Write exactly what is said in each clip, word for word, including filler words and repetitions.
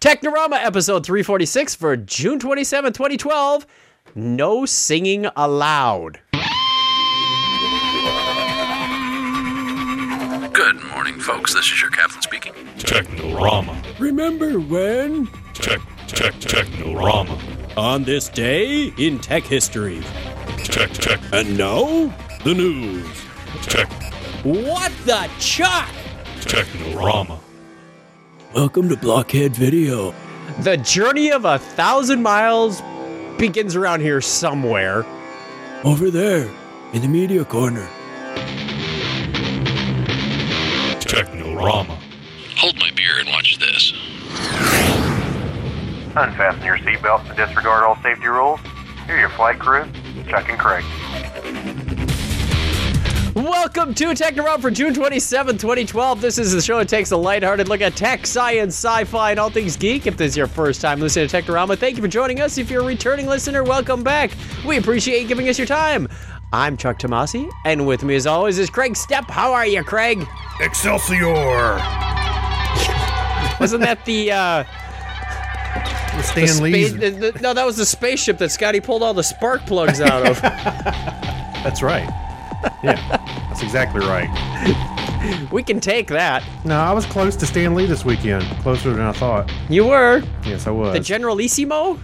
Technorama episode three forty-six for June twenty-seventh, twenty twelve. No singing allowed. Good morning, folks. This is your captain speaking. Technorama. Remember when? Tech, tech, Technorama. On this day in tech history. Tech, tech, And now, the news. tech, What the chuck? Technorama. Welcome to Blockhead Video. The journey of a thousand miles begins around here somewhere. Over there, in the media corner. Technorama. Hold my beer and watch this. Unfasten your seatbelts and disregard all safety rules. Here are your flight crew, Chuck and Craig. Welcome to Technorama for June twenty-seventh, twenty twelve. This is the show that takes a lighthearted look at tech, science, sci-fi, and all things geek. If this is your first time listening to Technorama, thank you for joining us. If you're a returning listener, welcome back. We appreciate you giving us your time. I'm Chuck Tomasi, and with me as always is Craig Stepp. How are you, Craig? Excelsior! Wasn't that the, uh... Stan the Lee's. spa- the- the- no, that was the spaceship that Scotty pulled all the spark plugs out of. That's right. Yeah, that's exactly right. We can take that. No, I was close to Stan Lee this weekend. Closer than I thought. You were. Yes, I was. The Generalissimo?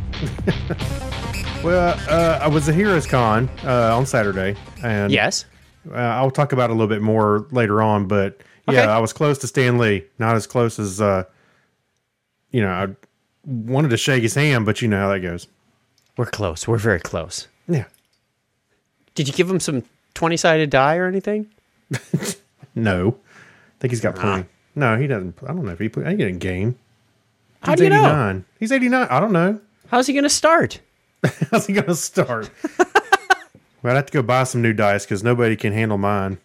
well, uh, I was at Heroes Con uh, on Saturday. And Yes. uh, I'll talk about it a little bit more later on. But yeah, Okay. I was close to Stan Lee. Not as close as, uh, you know, I wanted to shake his hand, but you know how that goes. We're close. We're very close. Yeah. Did you give him some twenty-sided die or anything? No. I think he's got plenty. No, he doesn't. I don't know if he put. I get a game. How He's do you know? eighty-nine. He's eighty-nine. I don't know. How's he going to start? How's he going to start? Well, I'd have to go buy some new dice because nobody can handle mine.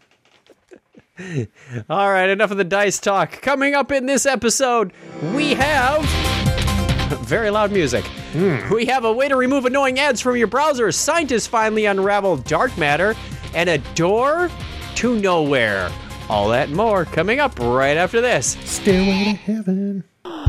All right, enough of the dice talk. Coming up in this episode, we have very loud music. Mm. We have a way to remove annoying ads from your browser. Scientists finally unravel dark matter, and a door to nowhere. All that and more coming up right after this. Stairway to heaven.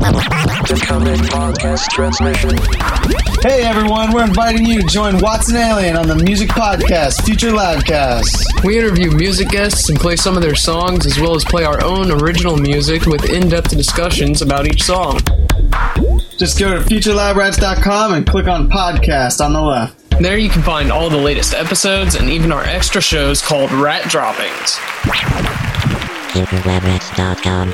Hey everyone, we're inviting you to join Watson Alien on the Music Podcast, Future Loudcast. We interview music guests and play some of their songs, as well as play our own original music with in-depth discussions about each song. Just go to future lab rats dot com and click on Podcast on the left. There you can find all the latest episodes and even our extra shows called Rat Droppings. future lab rats dot com.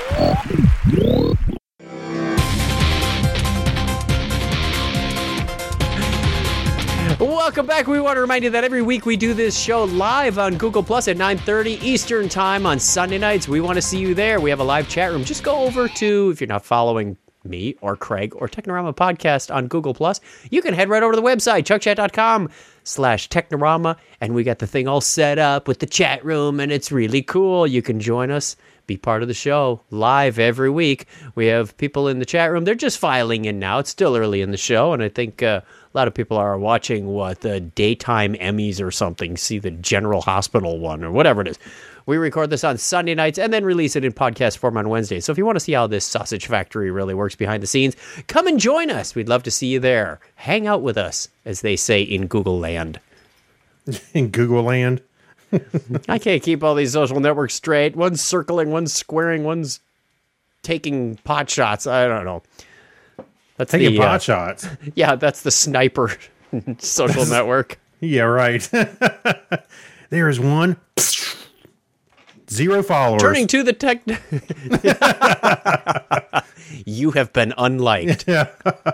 Welcome back. We want to remind you that every week we do this show live on Google Plus at nine thirty Eastern Time on Sunday nights. We want to see you there. We have a live chat room. Just go over to, if you're not following me or Craig or Technorama Podcast on Google Plus, you can head right over to the website, chuckchat.com slash Technorama, and we got the thing all set up with the chat room, and it's really cool. You can join us, be part of the show live every week. We have people in the chat room. They're just filing in now. It's still early in the show, and I think uh, a lot of people are watching, what, the daytime Emmys or something, see the General Hospital one or whatever it is. We record this on Sunday nights and then release it in podcast form on Wednesday. So if you want to see how this sausage factory really works behind the scenes, come and join us. We'd love to see you there. Hang out with us, as they say in Google land. In Google land. I can't keep all these social networks straight. One's circling, one's squaring, one's taking pot shots. I don't know. That's Taking the, pot uh, shots. Yeah, that's the sniper social network. Yeah, right. There is one. Zero followers. Turning to the tech... You have been unliked. Yeah.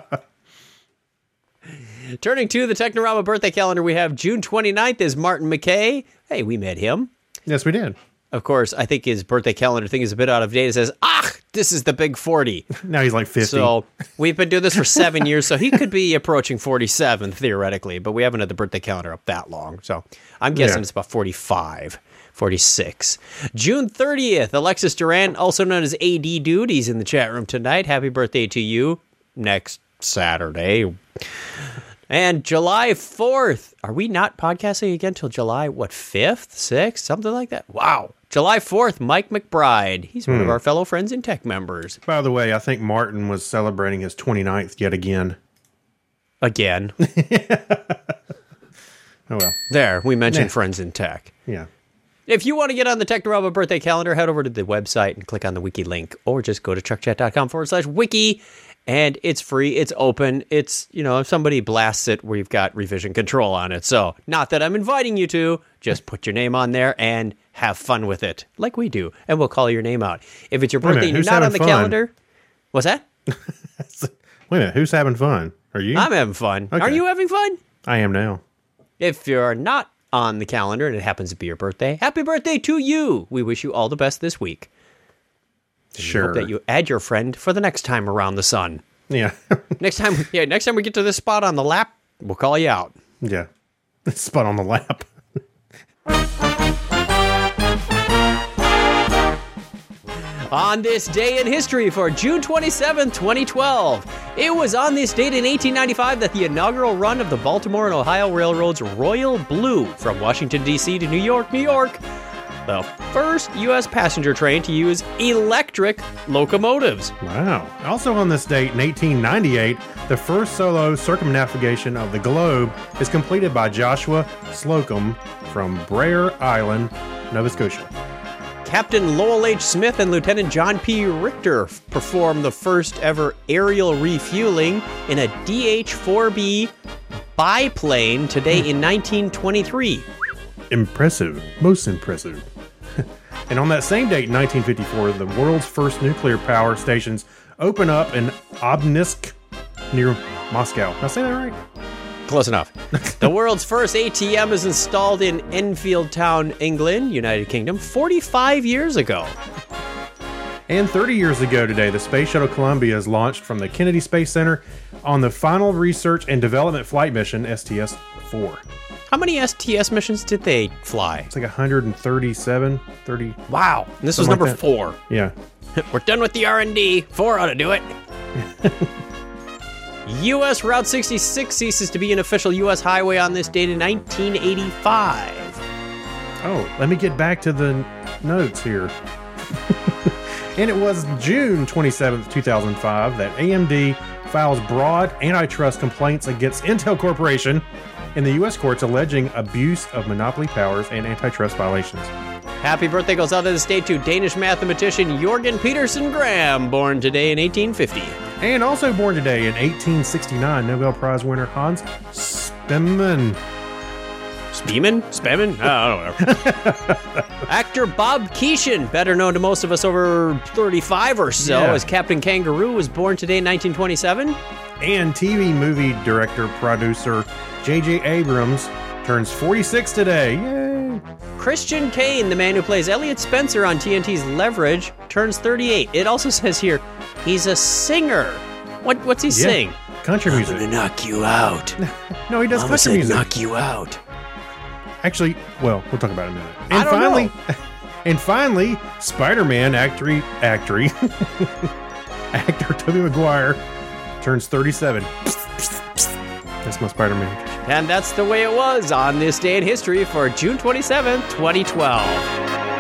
Turning to the Technorama birthday calendar, we have June twenty-ninth is Martin McKay. Hey, we met him. Yes, we did. Of course, I think his birthday calendar thing is a bit out of date. It says, ah, this is the big forty. Now he's like fifty. So we've been doing this for seven years, so he could be approaching forty-seven, theoretically, but we haven't had the birthday calendar up that long. So I'm guessing Yeah. it's about forty-five, forty-six. June thirtieth, Alexis Duran, also known as A D Dude. He's in the chat room tonight. Happy birthday to you. Next Saturday. And July fourth, are we not podcasting again till July, what, fifth, sixth, something like that? Wow. July fourth, Mike McBride. He's one Hmm. of our fellow Friends in Tech members. By the way, I think Martin was celebrating his twenty-ninth yet again. Again. Oh, well. There, we mentioned Nah. Friends in Tech. Yeah. If you want to get on the Technorama birthday calendar, head over to the website and click on the wiki link, or just go to chuckchat.com forward slash wiki, and it's free, it's open, it's, you know, if somebody blasts it, we've got revision control on it. So, not that I'm inviting you to, just put your name on there and have fun with it, like we do, and we'll call your name out. If it's your Wait a birthday and minute, you're who's not on the having fun? calendar, what's that? Wait a minute. Who's having fun? Are you? I'm having fun. Okay. Are you having fun? I am now. If you're not on the calendar and it happens to be your birthday, happy birthday to you. We wish you all the best this week. And we Sure. hope that you add your friend for the next time around the sun. Yeah. Next time, yeah, next time we get to this spot on the lap, we'll call you out. Yeah. Spot on the lap. On this day in history for June twenty-seventh, twenty twelve, it was on this date in eighteen ninety-five that the inaugural run of the Baltimore and Ohio Railroad's Royal Blue from Washington, D C to New York, New York, the first U S passenger train to use electric locomotives. Wow. Also on this date in eighteen ninety-eight, the first solo circumnavigation of the globe is completed by Joshua Slocum from Brer Island, Nova Scotia. Captain Lowell H. Smith and Lieutenant John P. Richter performed the first ever aerial refueling in a D H four B biplane today in nineteen twenty-three. Impressive. Most impressive. And on that same date in nineteen fifty-four, the world's first nuclear power stations open up in Obninsk near Moscow. Did I say that right? Close enough. The world's first A T M is installed in Enfield Town, England, United Kingdom, forty-five years ago. And thirty years ago today, the Space Shuttle Columbia is launched from the Kennedy Space Center on the final research and development flight mission, S T S four. How many S T S missions did they fly? It's like one hundred thirty-seven, thirty. Wow. And this was Something number like that. four. Yeah. We're done with the R and D. Four ought to do it. U S Route sixty-six ceases to be an official U S highway on this date in nineteen eighty-five. Oh, let me get back to the notes here. And it was June twenty-seventh, two thousand five that A M D files broad antitrust complaints against Intel Corporation in the U S courts alleging abuse of monopoly powers and antitrust violations. Happy birthday goes out to the state to Danish mathematician Jorgen Peterson Graham, born today in eighteen fifty. And also born today in eighteen sixty-nine, Nobel Prize winner Hans Spemann. Spearman? Spearman? I don't know. Actor Bob Keeshan, better known to most of us over thirty-five or so, Yeah. as Captain Kangaroo, was born today in nineteen twenty-seven. And T V movie director, producer J J Abrams turns forty-six today. Yay! Christian Kane, the man who plays Elliot Spencer on T N T's Leverage, turns thirty-eight. It also says here, he's a singer. What? What's he Yeah. sing? Country music. I'm gonna knock you out. No, he does Mama country said music. knock you out. Actually, well, we'll talk about it in a minute. And I don't finally, know. and finally, Spider-Man actor, actor, actor Tobey Maguire turns thirty-seven. That's my Spider-Man. And that's the way it was on this day in history for June twenty-seventh, twenty twelve.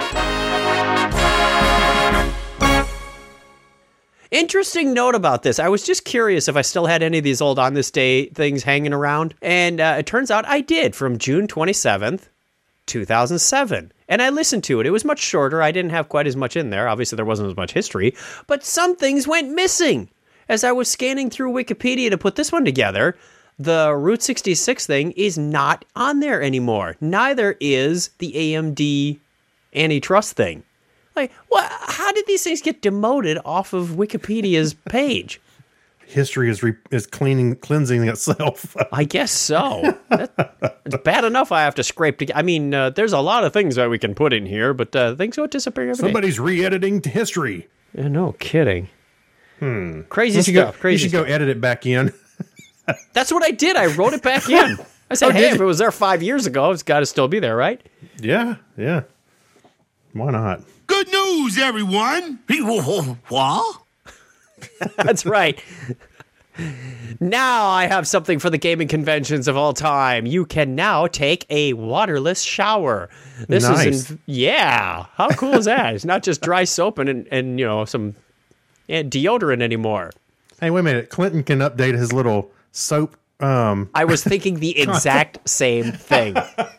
Interesting note about this. I was just curious if I still had any of these old on this day things hanging around. And uh, it turns out I did from June twenty-seventh, two thousand seven. And I listened to it. It was much shorter. I didn't have quite as much in there. Obviously, there wasn't as much history. But some things went missing. As I was scanning through Wikipedia to put this one together, the Route sixty-six thing is not on there anymore. Neither is the A M D antitrust thing. Like, what? How did these things get demoted off of Wikipedia's page? History is re- is cleaning, cleansing itself. I guess so. That, it's bad enough I have to scrape to. I mean, uh, there's a lot of things that we can put in here, but uh, things don't disappear every day. Somebody's re-editing history. Yeah, no kidding. Hmm. Crazy You should stuff. Go, crazy you should stuff. go edit it back in. That's what I did. I wrote it back in. I said, Oh, hey, did if you? it was there five years ago, it's got to still be there, right? Yeah, yeah. Why not? Good news, everyone! What? That's right. Now I have something for the gaming conventions of all time. You can now take a waterless shower. This Nice. is, in, yeah. How cool is that? It's not just dry soap and, and, and you know, some and deodorant anymore. Hey, wait a minute. Clinton can update his little soap. Um, I was thinking the exact same thing.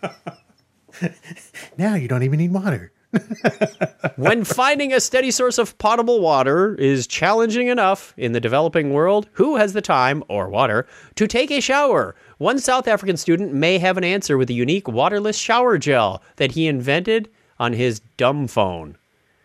now you don't even need water. When finding a steady source of potable water is challenging enough in the developing world, who has the time, or water, to take a shower? One South African student may have an answer with a unique waterless shower gel that he invented on his dumb phone.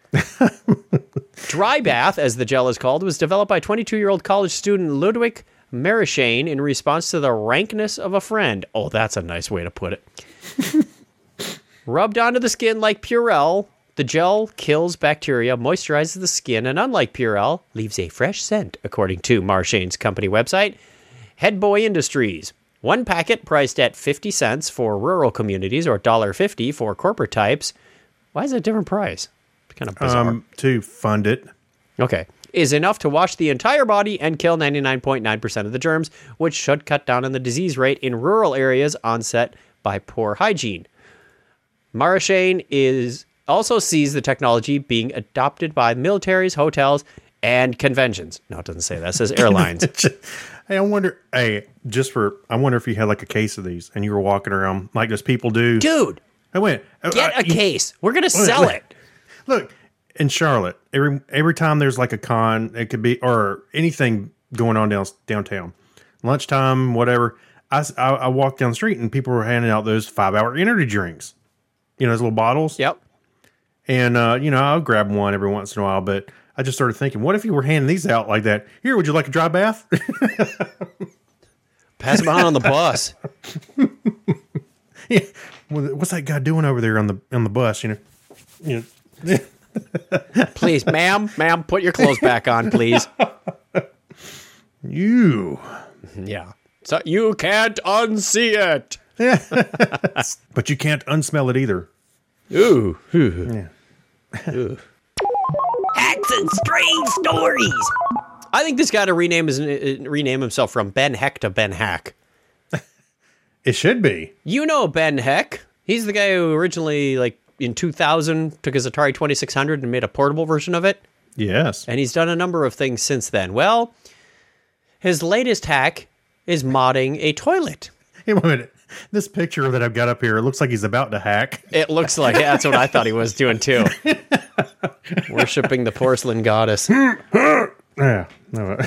Dry bath, as the gel is called, was developed by twenty-two-year-old college student Ludwig Marishane in response to the rankness of a friend. Oh, that's a nice way to put it. Rubbed onto the skin like Purell, the gel kills bacteria, moisturizes the skin, and unlike Purell, leaves a fresh scent, according to Marshane's company website, Headboy Industries. One packet priced at fifty cents for rural communities or one dollar fifty for corporate types. Why is it a different price? It's kind of bizarre. Um, to fund it. Okay. Is enough to wash the entire body and kill ninety-nine point nine percent of the germs, which should cut down on the disease rate in rural areas onset by poor hygiene. Marishane is also sees the technology being adopted by militaries, hotels, and conventions. No, it doesn't say that. It says airlines. Hey, I wonder, hey, just for, I wonder if you had like a case of these and you were walking around like those people do. Dude, I went, get uh, a case. We're going to sell look, it. Look, in Charlotte, every every time there's like a con, it could be, or anything going on down, downtown, lunchtime, whatever, I, I, I walked down the street and people were handing out those five-hour energy drinks. You know, those little bottles? Yep. And, uh, you know, I'll grab one every once in a while, but I just started thinking, what if you were handing these out like that? Here, would you like a dry bath? Pass them on on the bus. Yeah. Well, what's that guy doing over there on the on the bus? You know, you know. Please, ma'am, ma'am, put your clothes back on, please. You. Yeah. So you can't unsee it. But you can't unsmell it either. Ooh. Yeah. Ooh. Hacks and strange stories. I think this guy to rename his uh, rename himself from Ben Heck to Ben Hack. It should be. You know Ben Heck. He's the guy who originally, like, in two thousand, took his Atari twenty-six hundred and made a portable version of it. Yes. And he's done a number of things since then. Well, his latest hack is modding a toilet. Hey, wait a minute. This picture that I've got up here, it looks like he's about to hack. It looks like, yeah, that's what I thought he was doing too. Worshipping the porcelain goddess. Yeah. No.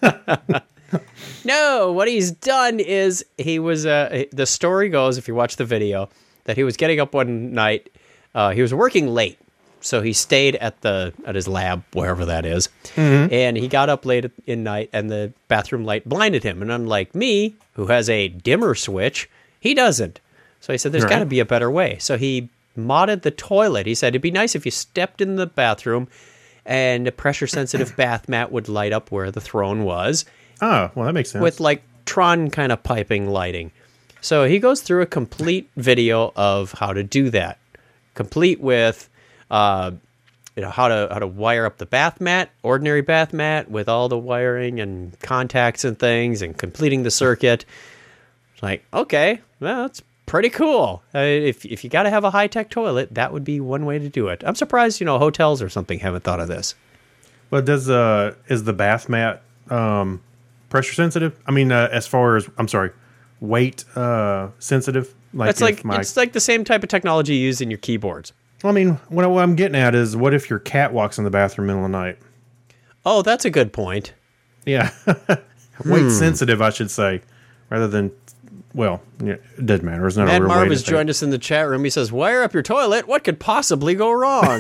No, what he's done is he was, uh, the story goes, if you watch the video, that he was getting up one night. Uh, he was working late. So he stayed at the at his lab, wherever that is. Mm-hmm. And he got up late in night and the bathroom light blinded him. And unlike me, who has a dimmer switch, he doesn't. So he said, there's right. got to be a better way. So he modded the toilet. He said, it'd be nice if you stepped in the bathroom and a pressure-sensitive bath mat would light up where the throne was. Oh, well, that makes sense. With, like, Tron kind of piping lighting. So he goes through a complete video of how to do that. Complete with, uh, you know, how to how to wire up the bath mat, ordinary bath mat, with all the wiring and contacts and things, and completing the circuit. It's like, okay, well, that's pretty cool. Uh, if if you got to have a high-tech toilet, that would be one way to do it. I'm surprised, you know, hotels or something haven't thought of this. Well, does uh is the bath mat um, pressure sensitive? I mean, uh, as far as I'm sorry, weight uh, sensitive. Like it's like my, it's like the same type of technology used in your keyboards. Well, I mean, what, what I'm getting at is, what if your cat walks in the bathroom in the middle of the night? Oh, that's a good point. Yeah, weight hmm. sensitive, I should say, rather than. Well, yeah, it doesn't matter. It's not Mad a real Marv way has to joined us in the chat room. He says, wire up your toilet. What could possibly go wrong?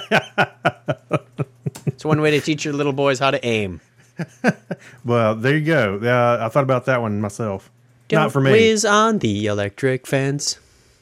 It's one way to teach your little boys how to aim. Well, there you go. Uh, I thought about that one myself. Don't not for me. Whiz on the electric fence.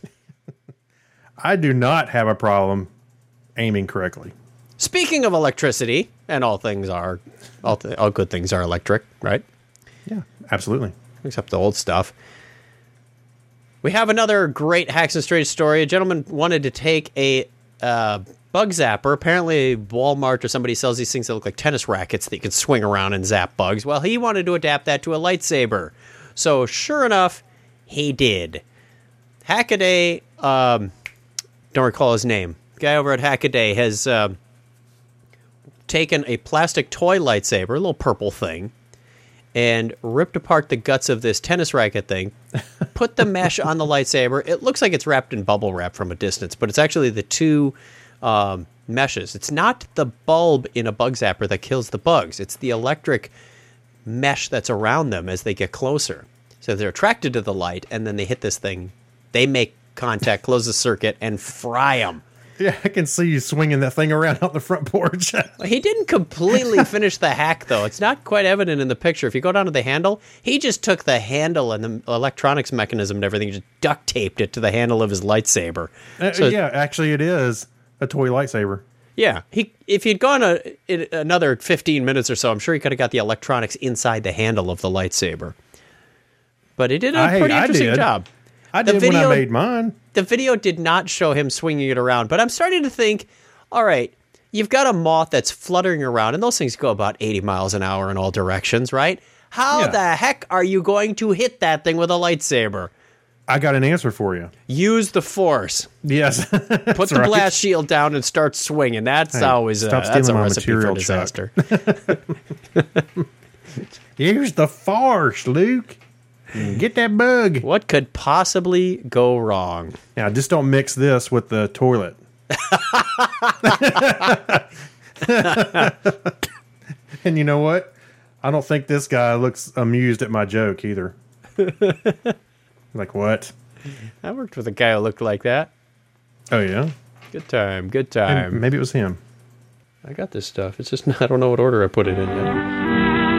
I do not have a problem aiming correctly. Speaking of electricity, and all things are, all, th- all good things are electric, right? Yeah, absolutely. Except the old stuff. We have another great Hacks and Strange story. A gentleman wanted to take a uh, bug zapper. Apparently, Walmart or somebody sells these things that look like tennis rackets that you can swing around and zap bugs. Well, he wanted to adapt that to a lightsaber. So, sure enough, he did. Hackaday, um, don't recall his name. Guy over at Hackaday has uh, taken a plastic toy lightsaber, a little purple thing, and ripped apart the guts of this tennis racket thing, put the mesh on the lightsaber. It looks like it's wrapped in bubble wrap from a distance, but it's actually the two um, meshes. It's not the bulb in a bug zapper that kills the bugs. It's the electric mesh that's around them as they get closer. So they're attracted to the light, and then they hit this thing. They make contact, close the circuit, and fry them. Yeah, I can see you swinging that thing around out the front porch. He didn't completely finish the hack, though. It's not quite evident in the picture. If you go down to the handle, he just took the handle and the electronics mechanism and everything, just duct taped it to the handle of his lightsaber. Uh, So- yeah, actually, it is a toy lightsaber. Yeah, he if he'd gone a, in another fifteen minutes or so, I'm sure he could have got the electronics inside the handle of the lightsaber. But he did a I- pretty I interesting did. job. I The did when I video- made mine. The video did not show him swinging it around, but I'm starting to think, all right, you've got a moth that's fluttering around, and those things go about eighty miles an hour in all directions, right? How Yeah. the heck are you going to hit that thing with a lightsaber? I got an answer for you. Use the force. Yes. Put That's the right. blast shield down and start swinging. That's Hey, always a, stop that's a stealing my recipe for material, Chuck. disaster. Use the force, Luke. Get that bug. What could possibly go wrong? Now, just don't mix this with the toilet. And you know what? I don't think this guy looks amused at my joke either. Like, what? I worked with a guy who looked like that. Oh, yeah? Good time, good And time. maybe it was him. I got this stuff. It's just I don't know what order I put it in yet.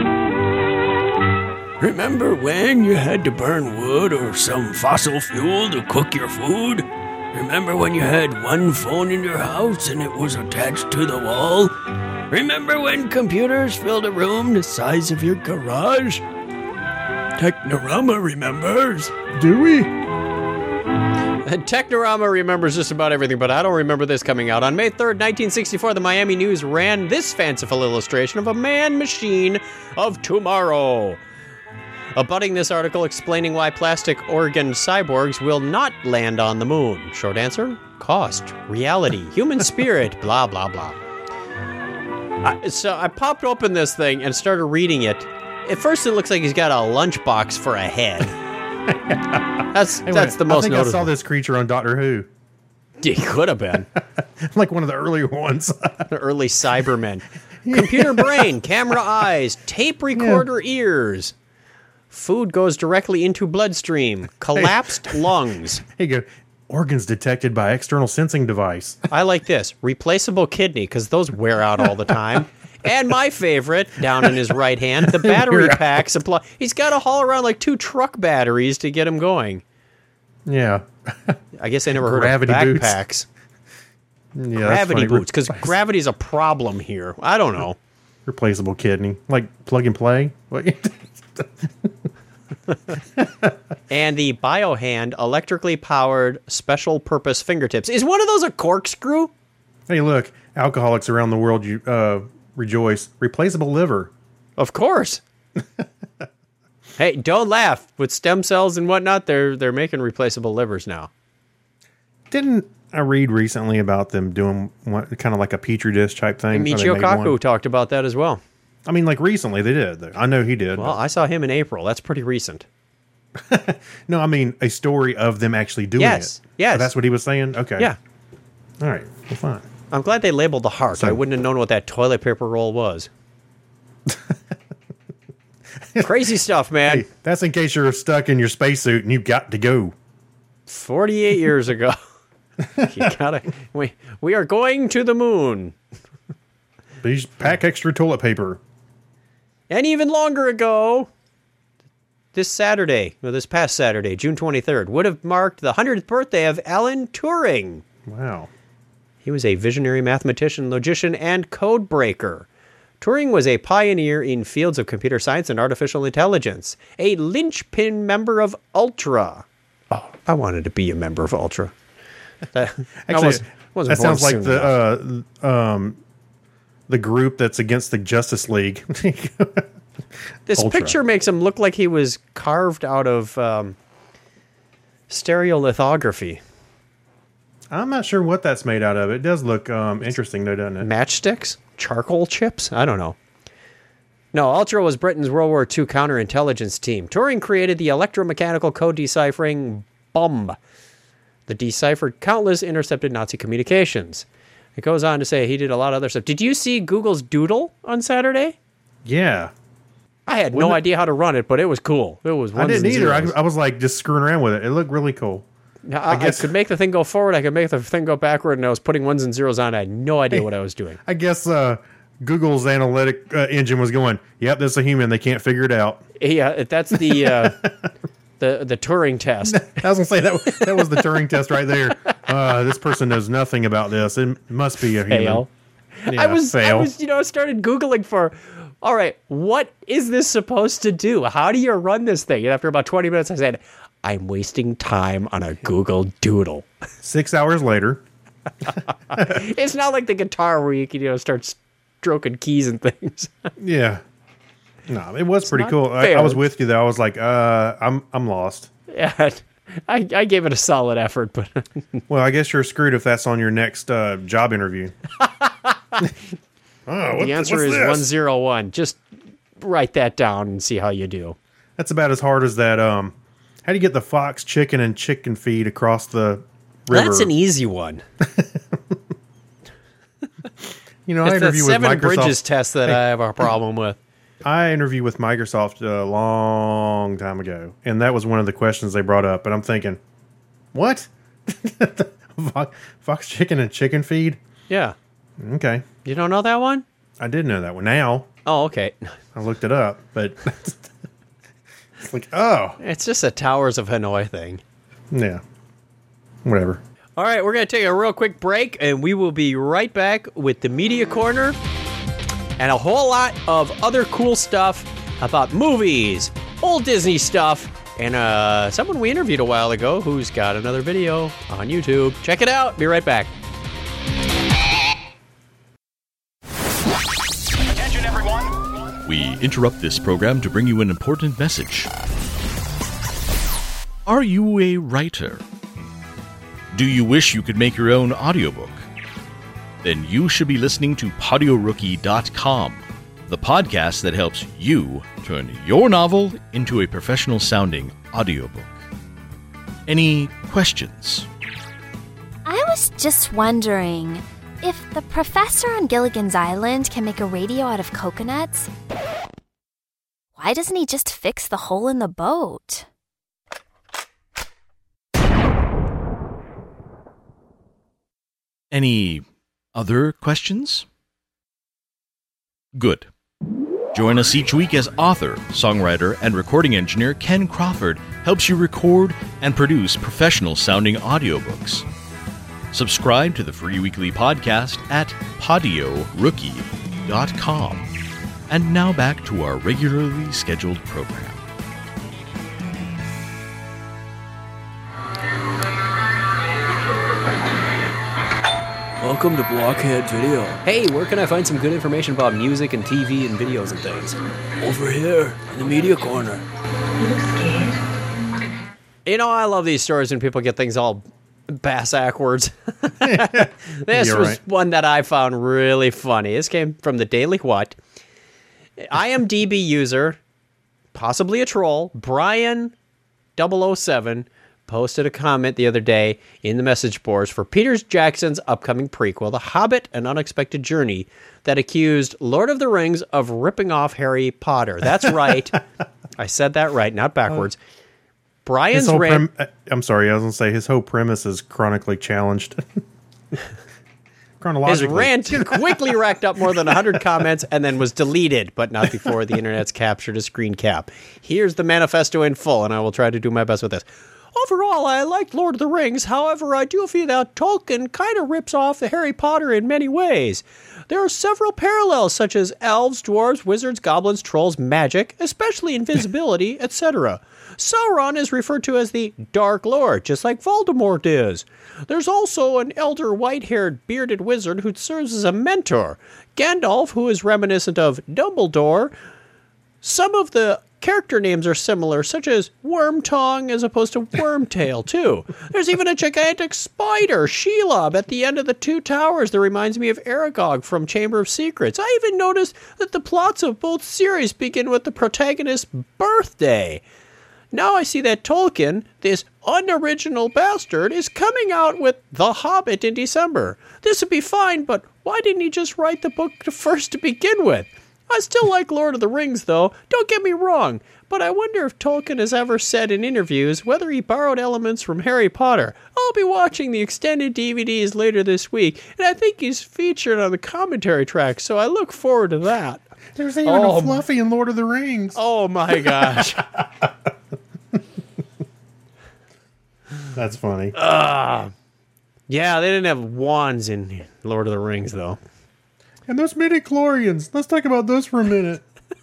Remember when you had to burn wood or some fossil fuel to cook your food? Remember when you had one phone in your house and it was attached to the wall? Remember when computers filled a room the size of your garage? Technorama remembers. Do we? And Technorama remembers just about everything, but I don't remember this coming out. On May third, nineteen sixty-four, the Miami News ran this fanciful illustration of a man-machine of tomorrow. Abutting this article explaining why plastic organ cyborgs will not land on the moon. Short answer, cost, reality, human spirit, blah, blah, blah. I, so I popped open this thing and started reading it. At first it looks like he's got a lunchbox for a head. That's Hey, that's wait, the most I think noticeable. I saw this creature on Doctor Who. He could have been. Like one of the earlier ones. The early Cybermen. Computer brain, camera eyes, tape recorder ears. Food goes directly into bloodstream. Collapsed lungs. Here you go. Organs detected by external sensing device. I like this. Replaceable kidney, because those wear out all the time. And my favorite, down in his right hand, the battery Wear out. pack supply. He's got to haul around like two truck batteries to get him going. Yeah. I guess I never heard Gravity of boots. backpacks. Yeah, that's Gravity funny. boots, because Replace- gravity's a problem here. I don't know. Replaceable kidney. Like plug and play. What? And the BioHand electrically powered special purpose fingertips. Is one of those a corkscrew? Hey, look. Alcoholics around the world you uh, rejoice. Replaceable liver. Of course. Hey, don't laugh. With stem cells and whatnot, they're they're making replaceable livers now. Didn't I read recently about them doing what, kind of like a petri dish type thing? And Or they Michio made Kaku one? talked about that as well. I mean, like recently they did. I know he did. Well, I saw him in April. That's pretty recent. No, I mean a story of them actually doing Yes, it. yes. Oh, that's what he was saying? Okay. Yeah. All right. Well, fine. I'm glad they labeled the heart. So- I wouldn't have known what that toilet paper roll was. Crazy stuff, man. Hey, that's in case you're stuck in your spacesuit and you've got to go. forty-eight years ago. You gotta, we, we are going to the moon. Please pack extra toilet paper. And even longer ago, this Saturday, or this past Saturday, June twenty-third, would have marked the hundredth birthday of Alan Turing. Wow. He was a visionary mathematician, logician, and code breaker. Turing was a pioneer in fields of computer science and artificial intelligence, a linchpin member of Ultra. Oh, I wanted to be a member of Ultra. That, Actually, almost, Wasn't That born sounds like soon the enough. uh, um, the group that's against the Justice League. This Ultra. picture makes him look like he was carved out of um, stereolithography. I'm not sure what that's made out of. It does look um, interesting, though, doesn't it? Matchsticks? Charcoal chips? I don't know. No, Ultra was Britain's World War Two counterintelligence team. Turing created the electromechanical code deciphering bomb that deciphered countless intercepted Nazi communications. It goes on to say he did a lot of other stuff. Did you see Google's Doodle on Saturday? Yeah. I had Wasn't no it- idea how to run it, but it was cool. It was I ones didn't and either. I, zeros. I was like just screwing around with it. It looked really cool. Now, I, I, guess- could make the thing go forward. I could make the thing go backward, and I was putting ones and zeros on. I had no idea what I was doing. I guess uh, Google's analytic uh, engine was going, yep, this is a human. They can't figure it out. Yeah, that's the uh, the the Turing test. I was going to say, that, that was the Turing test right there. Uh, this person knows nothing about this. It must be a human. Fail. Yeah, I was, fail. I was, you know, started Googling for, all right, what is this supposed to do? How do you run this thing? And after about twenty minutes, I said, I'm wasting time on a Google Doodle. Six hours later. It's not like the guitar where you can, you know, start stroking keys and things. Yeah. No, it was pretty not cool. I, fair. I was with you though. I was like, uh, I'm I'm lost. Yeah, I, I gave it a solid effort, but Well, I guess you're screwed if that's on your next uh, job interview. oh, what, the answer what's is this? one zero one. Just write that down and see how you do. That's about as hard as that. Um, how do you get the fox, chicken, and chicken feed across the river? That's an easy one. You know, I It's the interview with Seven Microsoft. Bridges test that I have a problem with. I interviewed with Microsoft a long time ago, and that was one of the questions they brought up. And I'm thinking, what? Fo- Fox chicken and chicken feed? Yeah. Okay. You don't know that one? I did know that one. Now Oh, okay. I looked it up, but it's like, oh, It's just a Towers of Hanoi thing. yeah, whatever. All right, we're going to take a real quick break, and we will be right back with the Media Corner and a whole lot of other cool stuff about movies, old Disney stuff, and uh, someone we interviewed a while ago who's got another video on YouTube. Check it out. Be right back. Attention, everyone. We interrupt this program to bring you an important message. Are you a writer? Do you wish you could make your own audiobook? Then you should be listening to Podio Rookie dot com, the podcast that helps you turn your novel into a professional-sounding audiobook. Any questions? I was just wondering, if the professor on Gilligan's Island can make a radio out of coconuts, why doesn't he just fix the hole in the boat? Any other questions? Good. Join us each week as author, songwriter, and recording engineer Ken Crawford helps you record and produce professional-sounding audiobooks. Subscribe to the free weekly podcast at Podio Rookie dot com. And now back to our regularly scheduled program. Welcome to Blockhead Video. Hey, where can I find some good information about music and T V and videos and things? Over here in the media corner. You know, I love these stories when people get things all bass-ackwards. This You're was right. one that I found really funny. This came from the Daily What. I M D B user, possibly a troll, Brian double oh seven, posted a comment the other day in the message boards for Peter Jackson's upcoming prequel, The Hobbit: An Unexpected Journey, that accused Lord of the Rings of ripping off Harry Potter. That's right. I said that right, not backwards. His Brian's whole rant... prem- I'm sorry, I was going to say his whole premise is chronically challenged. His Chronologically. rant quickly racked up more than one hundred comments and then was deleted, but not before the internet's captured a screen cap. Here's the manifesto in full, and I will try to do my best with this. Overall, I liked Lord of the Rings. However, I do feel that Tolkien kind of rips off the Harry Potter in many ways. There are several parallels, such as elves, dwarves, wizards, goblins, trolls, magic, especially invisibility, et cetera. Sauron is referred to as the Dark Lord, just like Voldemort is. There's also an elder white-haired bearded wizard who serves as a mentor. Gandalf, who is reminiscent of Dumbledore. Some of the character names are similar, such as Wormtongue as opposed to Wormtail, too. There's even a gigantic spider, Shelob, at the end of the Two Towers that reminds me of Aragog from Chamber of Secrets. I even noticed that the plots of both series begin with the protagonist's birthday. Now I see that Tolkien, this unoriginal bastard, is coming out with The Hobbit in December. This would be fine, but why didn't he just write the book first to begin with? I still like Lord of the Rings, though, don't get me wrong, but I wonder if Tolkien has ever said in interviews whether he borrowed elements from Harry Potter. I'll be watching the extended D V Ds later this week, and I think he's featured on the commentary track, so I look forward to that. There's even oh, a Fluffy in Lord of the Rings. Oh my gosh. That's funny. Uh, yeah, they didn't have wands in Lord of the Rings, though. And those midichlorians. Let's talk about those for a minute.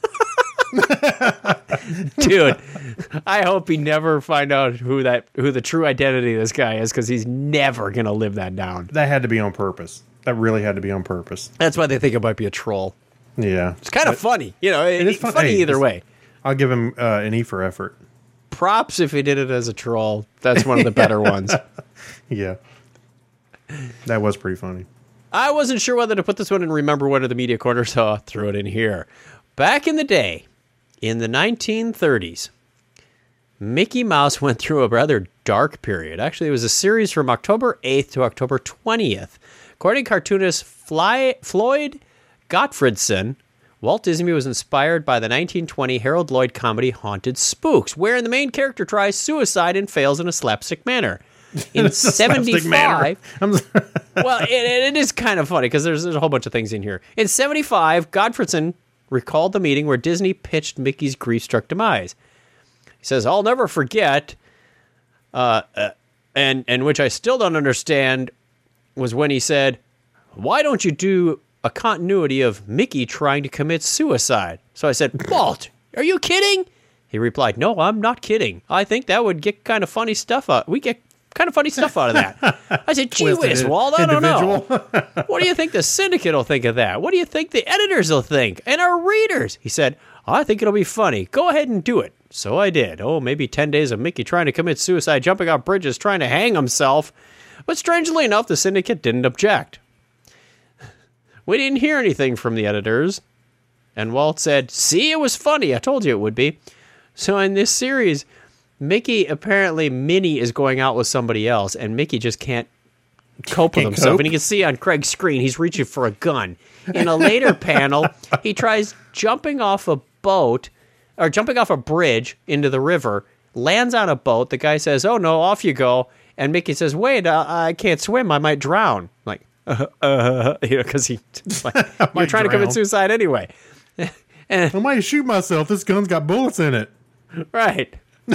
Dude, I hope he never find out who that who the true identity of this guy is, because he's never going to live that down. That had to be on purpose. That really had to be on purpose. That's why they think it might be a troll. Yeah. It's kind of but, funny. You know, it, it is it's fun- funny hey, either way. I'll give him uh, an E for effort. Props if he did it as a troll. That's one of the better ones. Yeah. That was pretty funny. I wasn't sure whether to put this one in Remember When of the Media Corner, so I'll throw it in here. Back in the day, in the nineteen thirties, Mickey Mouse went through a rather dark period. Actually, it was a series from October eighth to October twentieth. According to cartoonist Fly, Floyd Gottfredson, Walt Disney was inspired by the nineteen twenty Harold Lloyd comedy Haunted Spooks, wherein the main character tries suicide and fails in a slapstick manner. In seventy-five, well, it, it is kind of funny because there's, there's a whole bunch of things in here. In seventy-five, Gottfredson recalled the meeting where Disney pitched Mickey's grief-struck demise. He says, "I'll never forget, uh, uh, and and which I still don't understand, was when he said, 'Why don't you do a continuity of Mickey trying to commit suicide?' So I said, 'Walt, are you kidding?' He replied, 'No, I'm not kidding. I think that would get kind of funny stuff out. We get kind of funny stuff out of that.' I said, 'Gee whiz, Walt, I don't know. What do you think the syndicate will think of that? What do you think the editors will think? And our readers?' He said, 'I think it'll be funny. Go ahead and do it.' So I did. Oh, maybe ten days of Mickey trying to commit suicide, jumping off bridges, trying to hang himself. But strangely enough, the syndicate didn't object. We didn't hear anything from the editors. And Walt said, 'See, it was funny. I told you it would be.' So in this series, Mickey, apparently Minnie is going out with somebody else, and Mickey just can't cope with Can't himself. cope? And you can see on Craig's screen, he's reaching for a gun. In a later panel, he tries jumping off a boat, or jumping off a bridge into the river, lands on a boat. The guy says, 'Oh no, off you go.' And Mickey says, 'Wait, uh, I can't swim. I might drown.' Like, uh, uh, you know, because he, like, you're trying to commit drown. suicide anyway. And, I might shoot myself. This gun's got bullets in it. Right.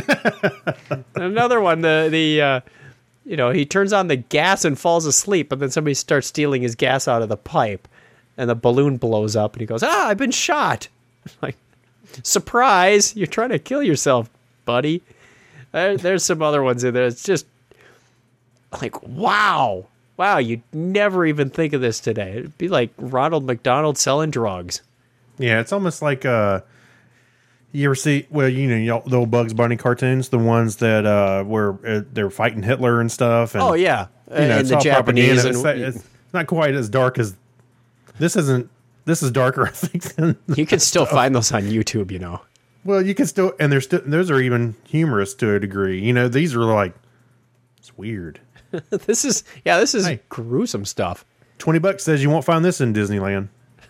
Another one, the the uh, you know, he turns on the gas and falls asleep, but then somebody starts stealing his gas out of the pipe, and the balloon blows up, and he goes, "Ah, I've been shot!" Like, surprise! You're trying to kill yourself, buddy. There, there's some other ones in there. It's just like, wow, wow! You'd never even think of this today. It'd be like Ronald McDonald selling drugs. Yeah, it's almost like uh. You ever see, well, you know, y'all- the old Bugs Bunny cartoons, the ones that uh, where uh, they're fighting Hitler and stuff. And, Oh yeah, you know, and it's the all Japanese, propaganda. and It's, it's not quite as dark as this. Isn't this is darker? I think. Than you can still find those on YouTube. You know. Well, you can still, and there's still those are even humorous to a degree. You know, these are like it's weird. This is yeah, this is Hey. gruesome stuff. Twenty bucks says you won't find this in Disneyland.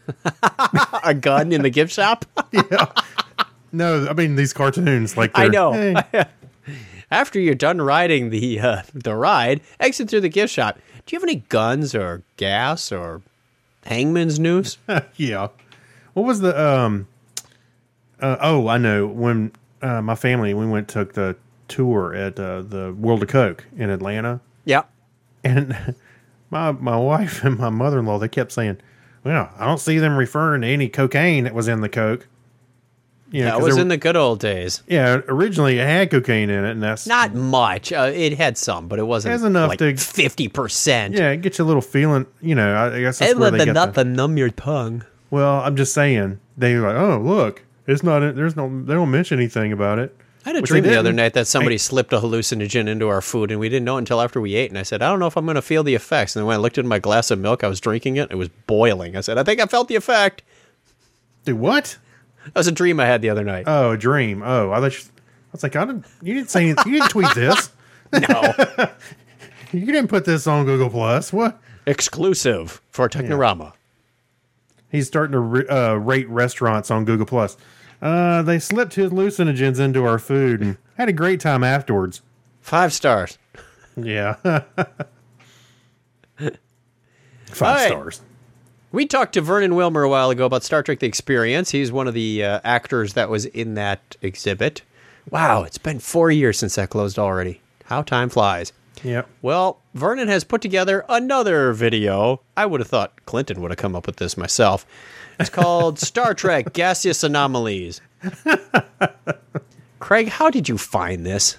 A gun in the gift shop? Yeah. No, I mean these cartoons. Like I they're, know. hey. After you're done riding the uh, the ride, exit through the gift shop. Do you have any guns or gas or hangman's noose? Yeah. What was the um? Uh, oh, I know. When uh, my family we went took the tour at uh, the World of Coke in Atlanta. Yeah. And my my wife and my mother-in-law, they kept saying, well, I don't see them referring to any cocaine that was in the Coke. You know, that was there, in the good old days. Yeah, originally it had cocaine in it, and that's... Not much. Uh, it had some, but it wasn't has enough like to, fifty percent. Yeah, it gets you a little feeling, you know, I guess that's It where let they the get nut the... to numb your tongue. Well, I'm just saying, they were like, oh, look, it's not, there's no, they don't mention anything about it. I had a Which dream they the other didn't. night that somebody I- slipped a hallucinogen into our food, and we didn't know it until after we ate. And I said, I don't know if I'm going to feel the effects. And then when I looked into my glass of milk, I was drinking it. It was boiling. I said, I think I felt the effect. Dude, what? That was a dream I had the other night. Oh, a dream. Oh, I thought you, I was like, I didn't, you didn't say anything. You didn't tweet this. No. You didn't put this on Google Plus. What? Exclusive for Technorama. He's starting to re- uh, rate restaurants on Google Plus. Uh, they slipped his hallucinogens into our food and had a great time afterwards. Five stars. Yeah. Five All right. stars. We talked to Vernon Wilmer a while ago about Star Trek The Experience. He's one of the uh, actors that was in that exhibit. Wow, it's been four years since that closed already. How time flies. Yep. Well, Vernon has put together another video. I would have thought Clinton would have come up with this myself. It's called Star Trek Gaseous Anomalies. Craig, how did you find this?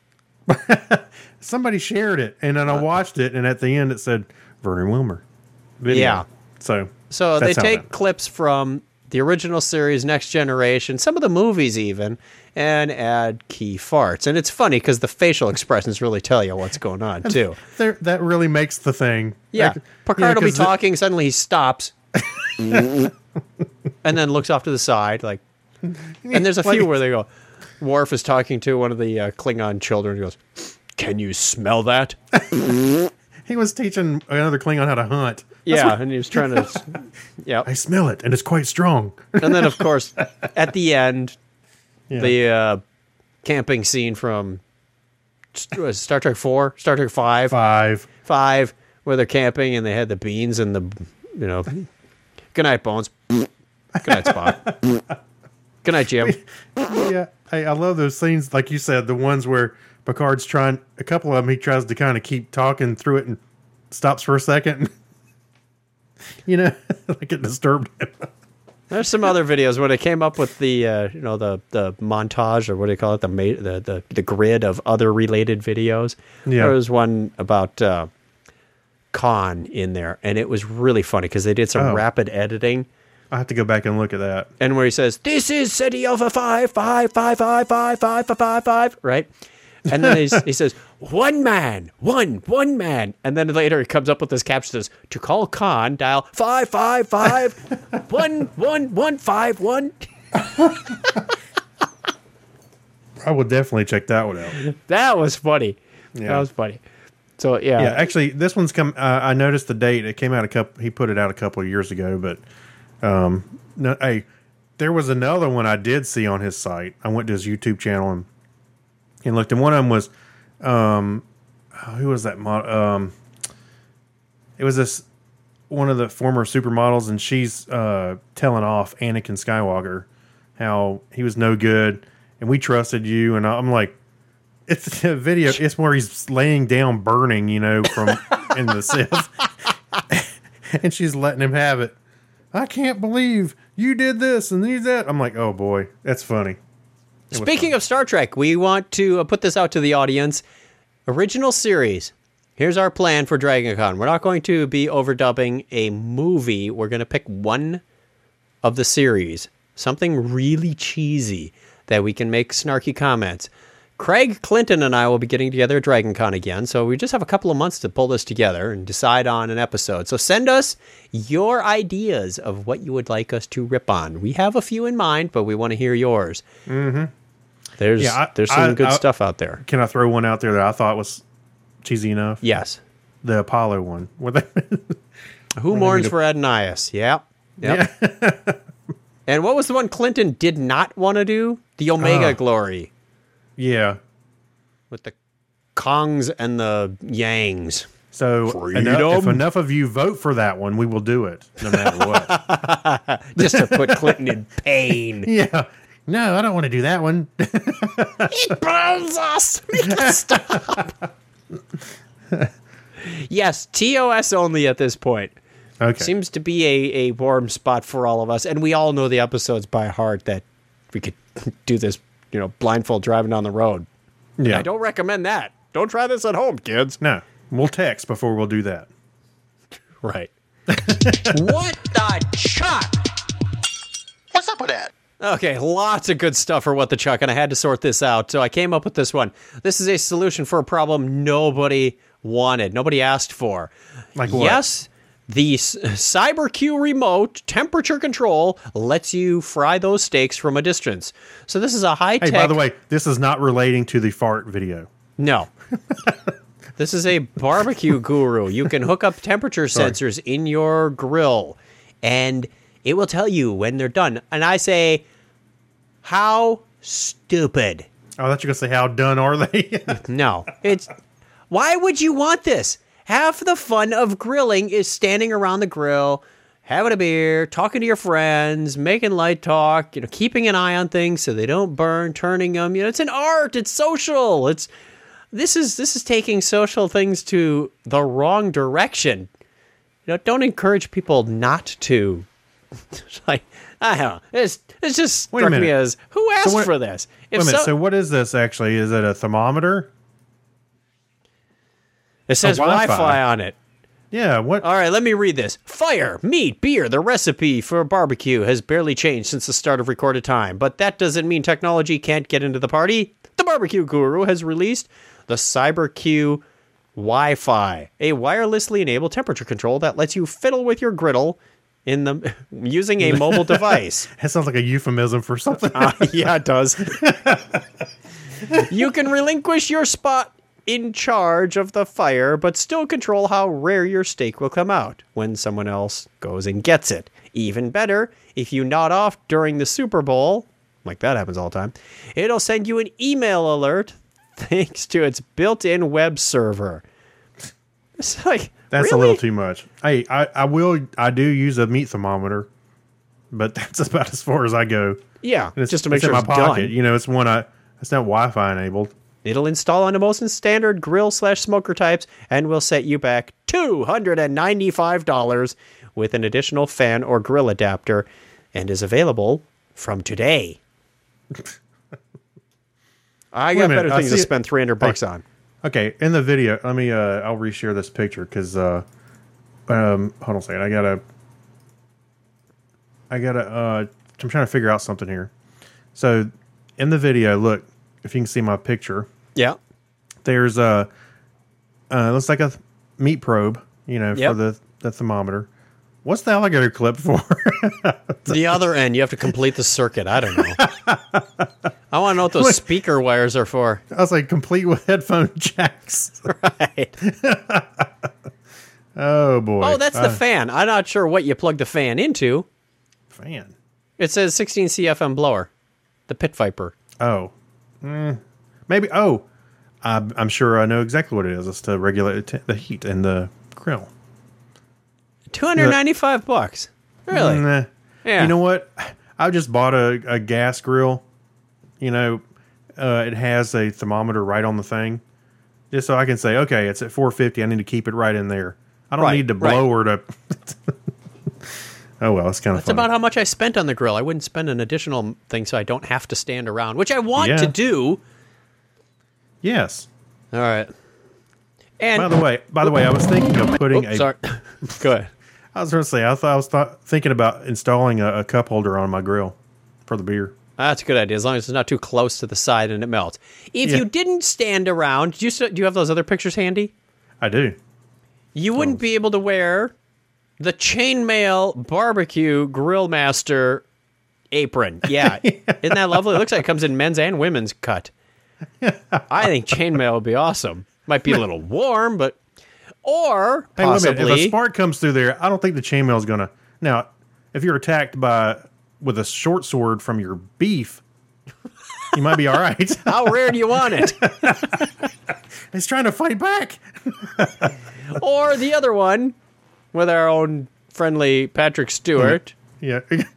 Somebody shared it, and then I watched it, and at the end it said Vernon Wilmer video. Yeah. So, So they that's how take that- clips from the original series, Next Generation, some of the movies even, and add key farts. And it's funny because the facial expressions really tell you what's going on, too. There- that really makes the thing. Yeah. Like, Picard yeah, will be 'cause the- talking, suddenly he stops, and then looks off to the side. like. And there's a few Like- where they go, Worf is talking to one of the uh, Klingon children. He goes, can you smell that? He was teaching another Klingon how to hunt. That's Yeah, what- and he was trying to... Yeah. I smell it, and it's quite strong. And then, of course, at the end, Yeah. the uh, camping scene from St- was it Star Trek four, Star Trek five, Five. five, where they're camping and they had the beans and the, you know, good night, Bones. Good night, Spock. Good night, Jim. Yeah, I, I love those scenes, like you said, the ones where Picard's trying, a couple of them, he tries to kind of keep talking through it and stops for a second. You know, like it disturbed him. There's some other videos where they came up with the, uh, you know, the the montage, or what do you call it, the ma- the the, the grid of other related videos. Yeah. There was one about uh, Khan in there, and it was really funny because they did some Oh. rapid editing. I have to go back and look at that. And where he says, "This is City Alpha five five five five five five five five five," right? And then he's, he says, "One man, one one man," and then later he comes up with this caption that says, "To call Khan, dial five five five one one one five one." I will definitely check that one out. That was funny. Yeah. That was funny. So yeah, Yeah, actually, this one's come. Uh, I noticed the date. It came out a couple. He put it out a couple of years ago, but um, no, hey, there was another one I did see on his site. I went to his YouTube channel and and looked, and one of them was, um, who was that? Mod- um, it was this one of the former supermodels, and she's uh, telling off Anakin Skywalker, how he was no good, and we trusted you, and I'm like. It's a video. It's where he's laying down, burning, you know, from in the Sith, and she's letting him have it. I can't believe you did this and you that. I'm like, oh boy, that's funny. It was Speaking of Star Trek, we want to uh, put this out to the audience. Original series. Here's our plan for DragonCon. We're not going to be overdubbing a movie. We're going to pick one of the series. Something really cheesy that we can make snarky comments. Craig Clinton and I will be getting together at DragonCon again, so we just have a couple of months to pull this together and decide on an episode. So send us your ideas of what you would like us to rip on. We have a few in mind, but we want to hear yours. Mm-hmm. There's Yeah, I- there's some I- good I- stuff out there. Can I throw one out there that I thought was cheesy enough? Yes. The Apollo one. Were they- Who mourns for Adonias? Yep. Yep. Yeah. And what was the one Clinton did not want to do? The Omega Uh. Glory. Yeah. With the Kongs and the Yangs. So enough, if Freedom. enough of you vote for that one, we will do it, no matter what. Just to put Clinton in pain. Yeah. No, I don't want to do that one. It burns us. Stop. Yes, T O S only at this point. Okay. Seems to be a, a warm spot for all of us, and we all know the episodes by heart that we could do this, you know, blindfold driving down the road. Yeah. I don't recommend that. Don't try this at home, kids. No, we'll text before we'll do that. Right. What the chuck? What's up with that? Okay, lots of good stuff for What the Chuck, and I had to sort this out, so I came up with this one. This is a solution for a problem nobody wanted, nobody asked for. Like what? Yes, the CyberQ remote temperature control lets you fry those steaks from a distance. So this is a high-tech... Hey, by the way, this is not relating to the fart video. No. This is a barbecue guru. You can hook up temperature sensors Sorry. in your grill, and it will tell you when they're done. And I say, how stupid. Oh, I thought you were going to say, how done are they? No. It's why would you want this? Half the fun of grilling is standing around the grill, having a beer, talking to your friends, making light talk, you know, keeping an eye on things so they don't burn, turning them. You know, it's an art. It's social. It's this is this is taking social things to the wrong direction. You know, don't encourage people not to. Like, I don't know. It's it's just struck me as, who asked so what, for this? If wait a minute. So, so what is this actually? Is it a thermometer? It says Wi-Fi. Wi-Fi on it. Yeah, what? All right, let me read this. Fire, meat, beer, the recipe for barbecue has barely changed since the start of recorded time, but that doesn't mean technology can't get into the party. The Barbecue Guru has released the CyberQ Wi-Fi, a wirelessly enabled temperature control that lets you fiddle with your griddle in the using a mobile device. That sounds like a euphemism for something. Uh, yeah, it does. You can relinquish your spot in charge of the fire, but still control how rare your steak will come out when someone else goes and gets it. Even better, if you nod off during the Super Bowl, like that happens all the time, it'll send you an email alert thanks to its built-in web server. It's like, that's really? a little too much. Hey, I, I will, I do use a meat thermometer, but that's about as far as I go. Yeah, it's, just to make it's sure in it's my pocket. done. You know, it's one I, it's not Wi-Fi enabled. It'll install onto most standard grill slash smoker types and will set you back two hundred ninety-five dollars with an additional fan or grill adapter, and is available from today. I got better things to spend three hundred bucks on. Okay, in the video, let me, uh, I'll reshare this picture because, uh, um, hold on a second. I gotta, I gotta, uh, I'm trying to figure out something here. So, in the video, look, if you can see my picture. Yeah. There's a, uh, looks like a meat probe, you know, yep. for the, the thermometer. What's the alligator clip for? The other end, you have to complete the circuit. I don't know. I want to know what those Wait. speaker wires are for. I was like, complete with headphone jacks. Right. Oh, boy. Oh, that's uh, the fan. I'm not sure what you plug the fan into. Fan? It says sixteen C F M blower. The Pit Viper. Oh. Mm, maybe. Oh. I'm, I'm sure I know exactly what it is. It's to regulate the, t- the heat in the grill. two hundred ninety-five bucks. Really? Nah. Yeah. You know what? I just bought a, a gas grill. You know, uh, it has a thermometer right on the thing. Just so I can say, okay, it's at four fifty. I need to keep it right in there. I don't right, need to right. blower to... Oh, well, it's kind of That's about how much I spent on the grill. I wouldn't spend an additional thing so I don't have to stand around, which I want yeah. to do. Yes. All right. And by the way, by the way, I was thinking of putting oh, a... Sorry. Go ahead. I was going to say, I thought I was th- thinking about installing a, a cup holder on my grill for the beer. That's a good idea, as long as it's not too close to the side and it melts. If yeah. you didn't stand around, do you, do you have those other pictures handy? I do. You wouldn't oh. be able to wear the Chainmail Barbecue Grill Master apron. Yeah. Isn't that lovely? It looks like it comes in men's and women's cut. I think chainmail would be awesome. Might be a little warm, but... Or, hey, possibly... Wait a minute. If a spark comes through there, I don't think the chainmail is going to... Now, if you're attacked by with a short sword from your beef, you might be all right. How rare do you want it? It's trying to fight back. Or the other one, with our own friendly Patrick Stewart. Yeah.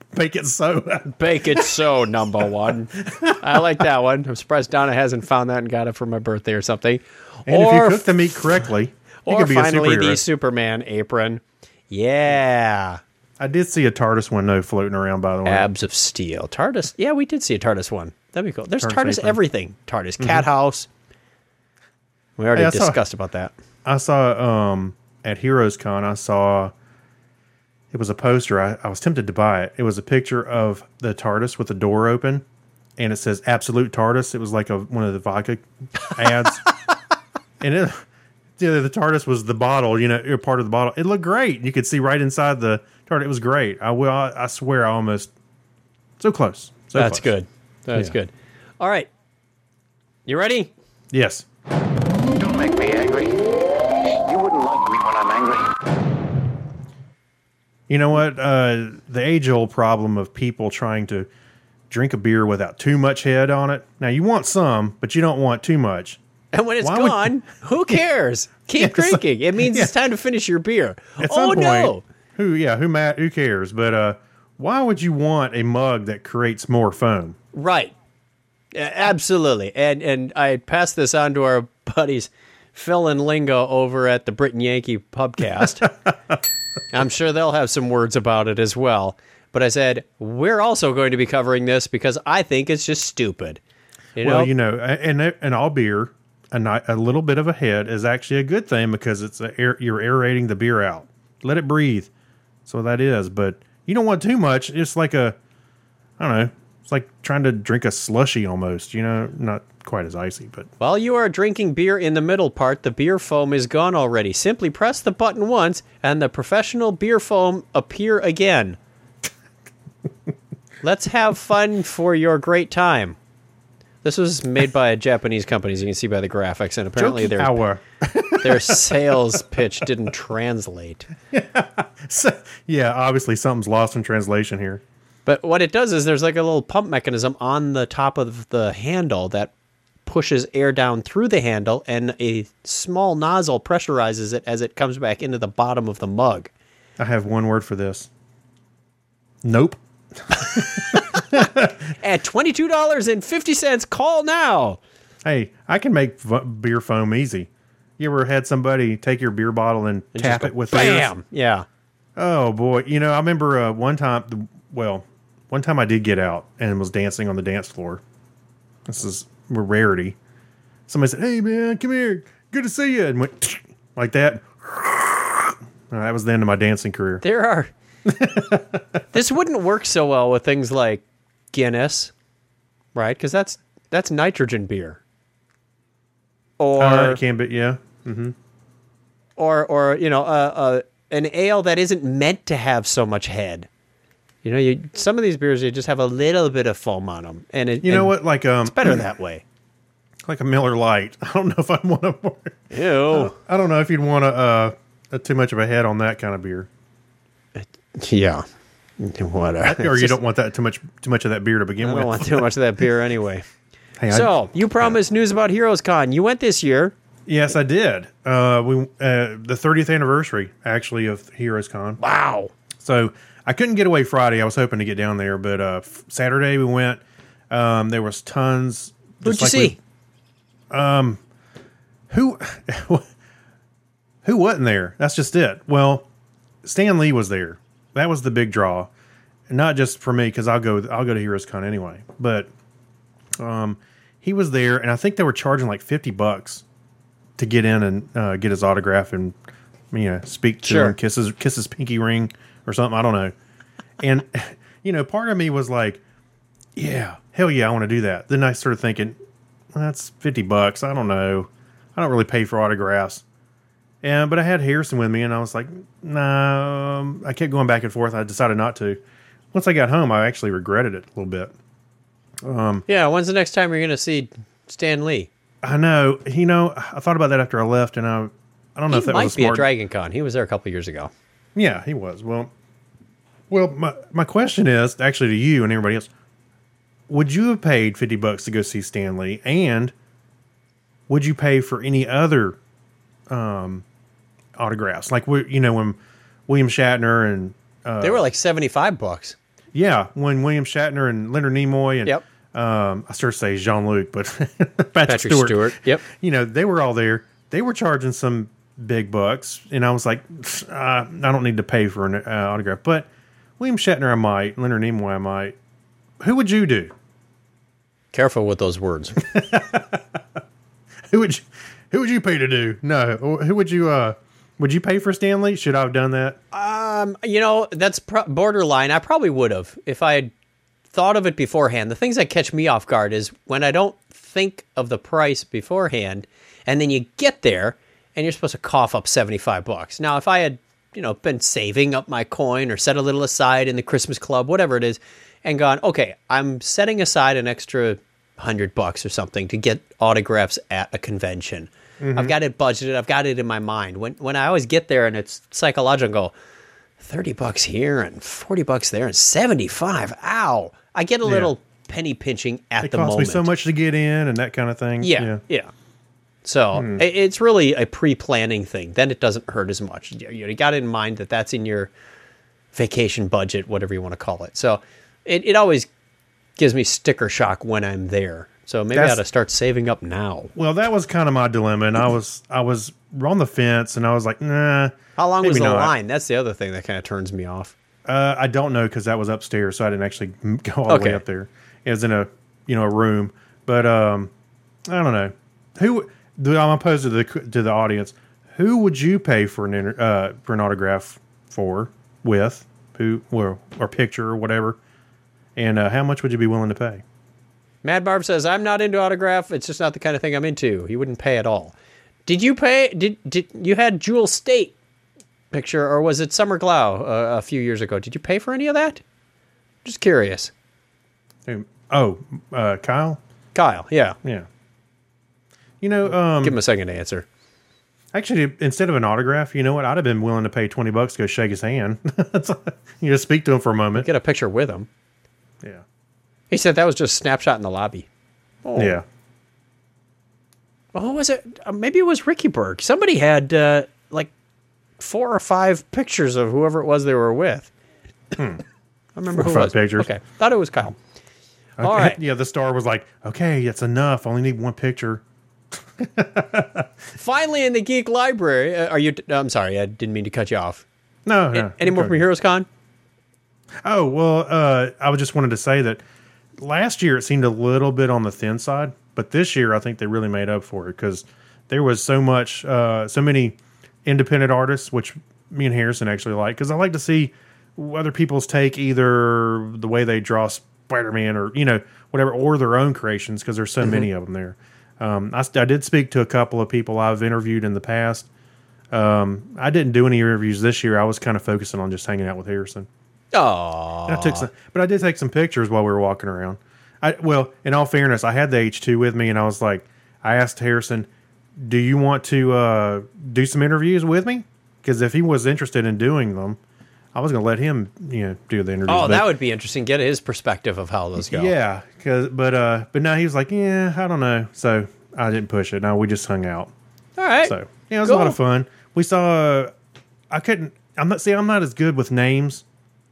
Bake it so. Bake it so, number one. I like that one. I'm surprised Donna hasn't found that and got it for my birthday or something. And or, if you cook the meat correctly, you or could be finally a superhero. the Superman apron. Yeah. I did see a TARDIS one, though, floating around, by the way. Abs of Steel. TARDIS. Yeah, we did see a TARDIS one. That'd be cool. There's TARDIS TARDIS apron. everything. TARDIS Mhm. Cat House. We already Hey, I saw- discussed about that. I saw um, at Heroes Con, I saw it was a poster. I, I was tempted to buy it. It was a picture of the TARDIS with the door open, and it says Absolute TARDIS. It was like a one of the vodka ads. And it, yeah, the TARDIS was the bottle, you know, part of the bottle. It looked great. You could see right inside the TARDIS. It was great. I will. I, I swear, I almost so close. So That's close. good. That's Yeah. good. All right. You ready? Yes. Don't make me angry. You wouldn't like me when I'm angry. You know what? Uh, the age-old problem of people trying to drink a beer without too much head on it. Now, you want some, but you don't want too much. And when it's Why would- gone, who cares? Keep Yeah, so- drinking. It means yeah. it's time to finish your beer. At oh, some point, no. who, yeah, who, ma- who cares? But uh, why would you want a mug that creates more foam? Right. A- Absolutely. And and I passed this on to our buddies Phil and Lingo over at the Britain Yankee Pubcast. I'm sure they'll have some words about it as well. But I said, we're also going to be covering this because I think it's just stupid. You well, know? you know, and and all beer, a, ni- a little bit of a head is actually a good thing because it's a air, you're aerating the beer out. Let it breathe. So that is, but you don't want too much. It's like a, I don't know. It's like trying to drink a slushy almost. You know, not quite as icy, but While you are drinking beer in the middle part, the beer foam is gone already. Simply press the button once, and the professional beer foam appear again. Let's have fun for your great time. This was made by a Japanese company, as you can see by the graphics, and apparently Joke their hour. their sales pitch didn't translate. So, yeah, obviously something's lost in translation here. But what it does is there's like a little pump mechanism on the top of the handle that pushes air down through the handle, and a small nozzle pressurizes it as it comes back into the bottom of the mug. I have one word for this. Nope. At twenty-two dollars and fifty cents, call now. Hey, I can make f- beer foam easy. You ever had somebody take your beer bottle and, And tap just go it with bam! theirs? Yeah. Oh boy, you know I remember uh, one time. The, well, one time I did get out and was dancing on the dance floor. This is a rarity. Somebody said, "Hey man, come here, good to see you," and went like that. Uh, that was the end of my dancing career. There are. This wouldn't work so well with things like Guinness, right? Because that's that's nitrogen beer. Or Uh, it can be, yeah. Mm-hmm. or or you know, uh, uh, an ale that isn't meant to have so much head. You know, you some of these beers you just have a little bit of foam on them, and it, You know and what? Like um, it's better that way. Like a Miller Lite. I don't know if I'd want to. Ew. I don't know if you'd want to uh, a too much of a head on that kind of beer. Yeah. Whatever. Or you don't want that too much too much of that beer to begin I with. don't want too much of that beer anyway. Hey, I- so you promised news about Heroes Con. You went this year. Yes, I did. Uh, we uh, the thirtieth anniversary actually of Heroes Con. Wow. So I couldn't get away Friday. I was hoping to get down there, but uh, f- Saturday we went. Um, there was tons. Who'd just you like see? we- um, who who wasn't there? That's just it. Well, Stan Lee was there. That was the big draw, and not just for me because I'll go. I'll go to Heroes Con anyway. But um, he was there, and I think they were charging like fifty bucks to get in and uh, get his autograph and you know speak to Sure. him, kiss his kiss his pinky ring or something. I don't know. And you know, part of me was like, yeah, hell yeah, I want to do that. Then I started thinking, well, that's fifty bucks. I don't know. I don't really pay for autographs. And but I had Harrison with me, and I was like, nah. Um, I kept going back and forth. I decided not to. Once I got home, I actually regretted it a little bit. Um, Yeah, when's the next time you're going to see Stan Lee? I know. You know, I thought about that after I left, and I, I don't know He if that might was a be smart. at Dragon Con. He was there a couple years ago. Yeah, he was. Well, well, my my question is actually to you and everybody else: would you have paid fifty bucks to go see Stan Lee, and would you pay for any other um, autographs? Like, we- you know, when William Shatner and uh, They were like seventy-five bucks. Yeah, when William Shatner and Leonard Nimoy and Yep. um, I started to say Jean-Luc, but Patrick, Patrick Stewart. Stewart, yep. You know, they were all there. They were charging some big bucks, and I was like, uh, I don't need to pay for an uh, autograph. But William Shatner, I might. Leonard Nimoy, I might. Who would you do? Careful with those words. Who would you, who would you pay to do? No, who would you? Uh, would you pay for Stanley? Should I have done that? Um, you know, that's pro- borderline. I probably would have if I had thought of it beforehand. The things that catch me off guard is when I don't think of the price beforehand, and then you get there and you're supposed to cough up seventy-five bucks. Now, if I had, you know, been saving up my coin or set a little aside in the Christmas club, whatever it is, and gone, okay, I'm setting aside an extra hundred bucks or something to get autographs at a convention. Mm-hmm. I've got it budgeted. I've got it in my mind. When when I always get there and it's psychological, thirty bucks here and forty bucks there and seventy-five. Ow. I get a Yeah. little penny pinching at It the cost moment. me so much to get in and that kind of thing. Yeah. Yeah. Yeah. So Hmm. it- it's really a pre-planning thing. Then it doesn't hurt as much. You, you got it in mind that that's in your vacation budget, whatever you want to call it. So it, it always gives me sticker shock when I'm there. So maybe I That's- ought to start saving up now. Well, that was kind of my dilemma, and I was I was on the fence, and I was like, nah. How long was maybe the not. line? That's the other thing that kind of turns me off. Uh, I don't know because that was upstairs, so I didn't actually go all the Okay. way up there. It was in a you know a room, but um, I don't know who. I'm gonna pose to the to the audience. Who would you pay for an inter, uh, for an autograph for with who or, or picture or whatever, and uh, how much would you be willing to pay? Mad Barb says, I'm not into autograph. It's just not the kind of thing I'm into. He wouldn't pay at all. Did you pay? Did did you had Jewel State picture, or was it Summer Glau uh, a few years ago? Did you pay for any of that? Just curious. Um, Oh, uh, Kyle? Kyle, yeah. Yeah. You know, um, give him a second to answer. Actually, instead of an autograph, you know what? I'd have been willing to pay twenty bucks to go shake his hand. You just speak to him for a moment. Get a picture with him. Yeah. He said that was just a snapshot in the lobby. Oh. Yeah. Well, who was it? Uh, maybe it was Ricky Berg. Somebody had uh, like four or five pictures of whoever it was they were with. Hmm. I remember Four who or it five was. pictures. Okay, thought it was Kyle. Okay. All right. Yeah, the star was like, okay, that's enough. I only need one picture. Finally, in the Geek Library, uh, are you? I'm sorry, I didn't mean to cut you off. No, A- no. Any more okay. from Heroes Con? Oh, well, uh, I was just wanted to say that last year it seemed a little bit on the thin side, but this year I think they really made up for it because there was so much, uh, so many independent artists, which me and Harrison actually like, because I like to see other people's take, either the way they draw Spider-Man or, you know, whatever, or their own creations, because there's so Mhm. many of them there. Um, I, I did speak to a couple of people I've interviewed in the past. Um, I didn't do any interviews this year. I was kind of focusing on just hanging out with Harrison. Oh, I took some, but I did take some pictures while we were walking around. I well, in all fairness, I had the H two with me, and I was like, I asked Harrison, "Do you want to uh, do some interviews with me?" Because if he was interested in doing them, I was going to let him, you know, do the interviews. Oh, But- that would be interesting. Get his perspective of how those go. yeah. Cause, but uh, but no, he was like, yeah, I don't know. So I didn't push it. No, we just hung out. All right. So yeah, it was Cool. a lot of fun. We saw. Uh, I couldn't. I'm not. See, I'm not as good with names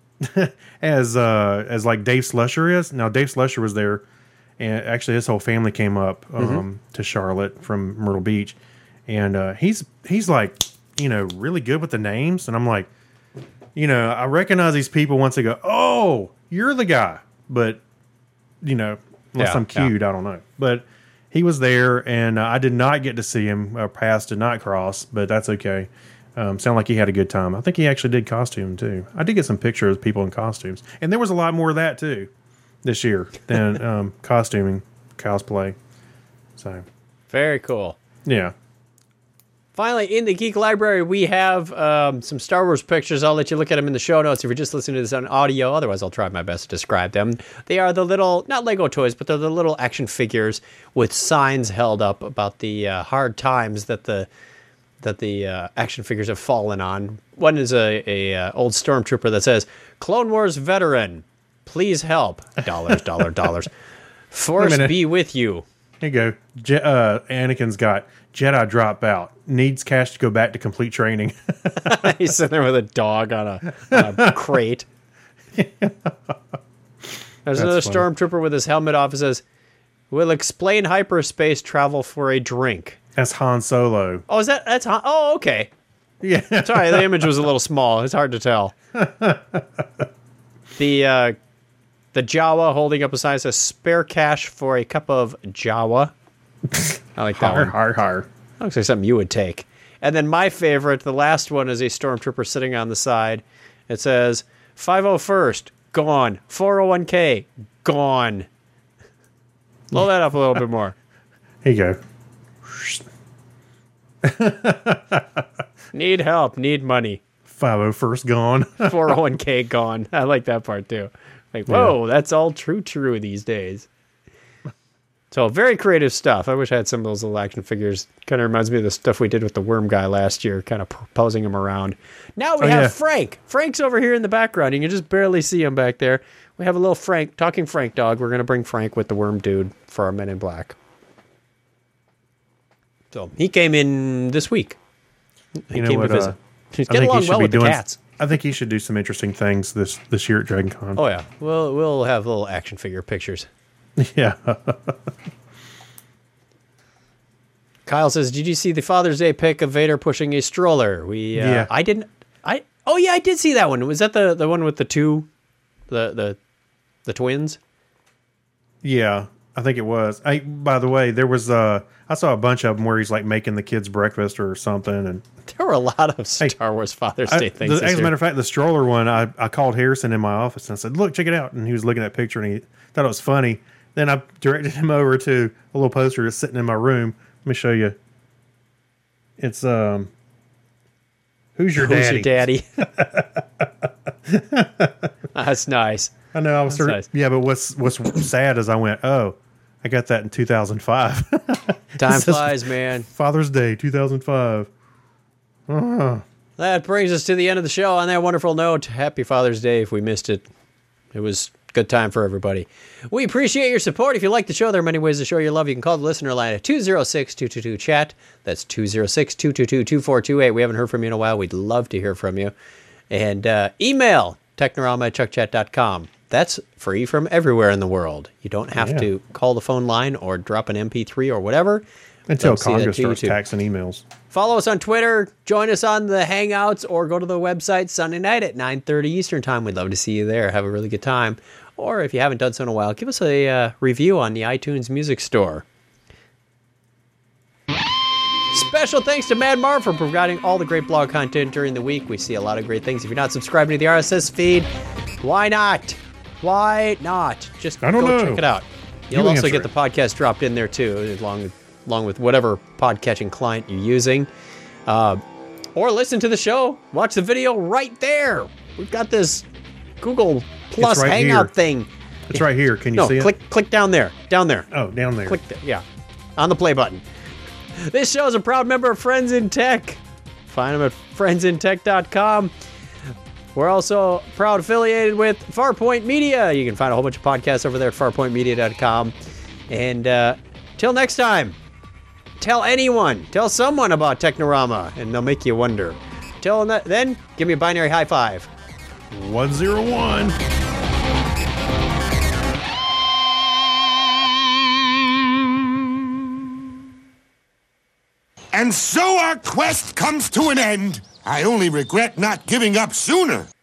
as uh, as like Dave Slusher is. Now Dave Slusher was there, and actually his whole family came up um, Mhm. to Charlotte from Myrtle Beach, and uh, he's he's like you know really good with the names, and I'm like, you know, I recognize these people once they go, oh, you're the guy, but you know, unless Yeah, I'm cute, I don't know, but. He was there, and uh, I did not get to see him. Uh, paths did not cross, but that's okay. Um, sounded like he had a good time. I think he actually did costume too. I did get some pictures of people in costumes, and there was a lot more of that too this year than um, costuming, cosplay. So Very cool. yeah, Finally, in the Geek Library, we have um, some Star Wars pictures. I'll let you look at them in the show notes if you're just listening to this on audio. Otherwise, I'll try my best to describe them. They are the little, not Lego toys, but they're the little action figures with signs held up about the uh, hard times that the that the uh, action figures have fallen on. One is a, a uh, old stormtrooper that says, "Clone Wars veteran, please help." Dollars, dollar, dollars. Force minute. be with you. here you go. Je- uh, Anakin's got Jedi drop out. Needs cash to go back to complete training. He's sitting there with a dog on a, on a crate. There's another stormtrooper with his helmet off. It says, "We'll explain hyperspace travel for a drink." That's Han Solo. Oh, is that that's Han? Oh, okay. Yeah. Sorry, the image was a little small. It's hard to tell. the uh, the Jawa holding up a sign that says "Spare cash for a cup of Jawa." I like that har, one. Har, har. Looks like something you would take. And then my favorite, the last one, is a stormtrooper sitting on the side. It says, five oh first, gone. four oh one k, gone. Blow that up a little bit more. Here you go. Need help, need money. five oh first gone. four oh one k gone. I like that part too. Like, whoa, yeah. That's all true true these days. So very creative stuff. I wish I had some of those little action figures. Kind of reminds me of the stuff we did with the worm guy last year, kind of posing him around. Now we oh, have yeah. Frank. Frank's over here in the background. You can just barely see him back there. We have a little Frank, talking Frank dog. We're going to bring Frank with the worm dude for our Men in Black. So he came in this week. He you know came what, to visit. Uh, He's getting along he well with doing, the cats. I think he should do some interesting things this, this year at Dragon Con. Oh, yeah. We'll, we'll have little action figure pictures. Yeah. Kyle says, "Did you see the Father's Day pic of Vader pushing a stroller?" We, uh, yeah. I didn't. I oh yeah, I did see that one. Was that the, the one with the two, the the, the twins? Yeah, I think it was. I, by the way, there was uh, I saw a bunch of them where he's like making the kids breakfast or something, and there were a lot of Star hey, Wars Father's Day I, things. The, as a matter of fact, the stroller one, I, I called Harrison in my office and I said, "Look, check it out," and he was looking at that picture and he thought it was funny. Then I directed him over to a little poster that's sitting in my room. Let me show you. It's um, who's your who's daddy? Who's your daddy? That's nice. I know. I was sort of, nice. Yeah, but what's what's sad is I went, oh, I got that in two thousand five. Time flies, man. Father's Day, two thousand five. Uh-huh. That brings us to the end of the show. On that wonderful note, happy Father's Day. If we missed it, it was a good time for everybody. We appreciate your support. If you like the show, there are many ways to show your love. You can call the listener line at two oh six, two two two, chat. That's two oh six, two two two, two four two eight. We haven't heard from you in a while. We'd love to hear from you. And uh, email technorama at chuck chat dot com. That's free from everywhere in the world. You don't have yeah. to call the phone line or drop an M P three or whatever. Until Congress starts taxing emails. Follow us on Twitter. Join us on the Hangouts or go to the website Sunday night at nine thirty Eastern Time. We'd love to see you there. Have a really good time. Or if you haven't done so in a while, give us a uh, review on the iTunes Music Store. Special thanks to Mad Marv for providing all the great blog content during the week. We see a lot of great things. If you're not subscribing to the R S S feed, why not? Why not? Just I don't go know. check it out. You'll you also answer get the podcast dropped in there too, along, along with whatever podcatching client you're using. Uh, or listen to the show. Watch the video right there. We've got this Google Plus right Hangout here. thing. It's right here. Can you no, see click, it? Click down there. Down there. Oh, down there. Click there. Yeah. On the play button. This show is a proud member of Friends in Tech. Find them at friends in tech dot com. We're also proud affiliated with Farpoint Media. You can find a whole bunch of podcasts over there at farpoint media dot com. And uh, till next time, tell anyone, tell someone about Technorama, and they'll make you wonder. Till then, give me a binary high five. one oh one. And so our quest comes to an end. I only regret not giving up sooner.